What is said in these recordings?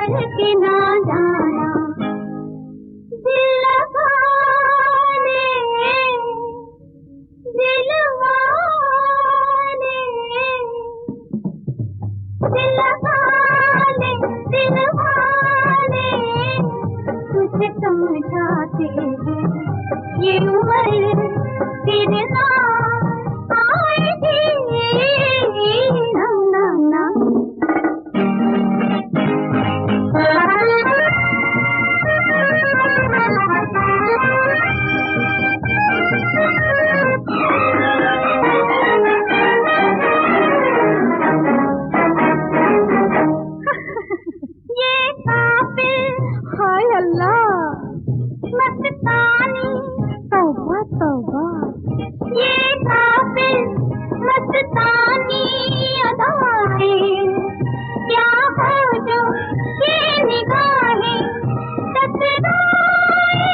करके ना जाना, दिल लगा ले, दिल वाले, दिल लगा ले, दिल वाले, तुझे समझाते हैं ये उम्र फिर ना आएगी, ना ना ना। ये काफिर हाय अल्लाह मस्तानी, तौबा तौबा, ये काफिर मस्तानी अदाएं, क्या हो जो ये निगाहें टकराए,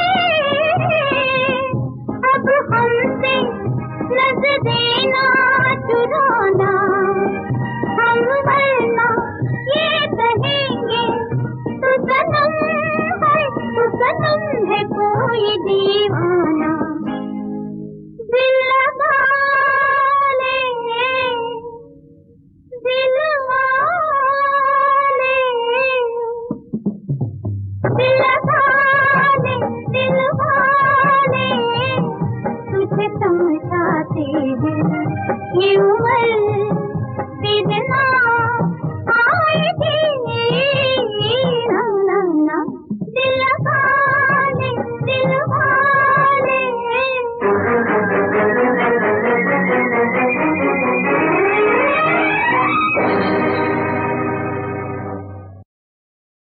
अब हमसे नजरें ना चुराना, हम वरना ये कहेंगे तू सनम है, तू सनम है कोई दीवाना, दिल लगा ले, दिल वाले, दिल लगा ले, दिल वाले, तुझे समझाते हैं ये उम्र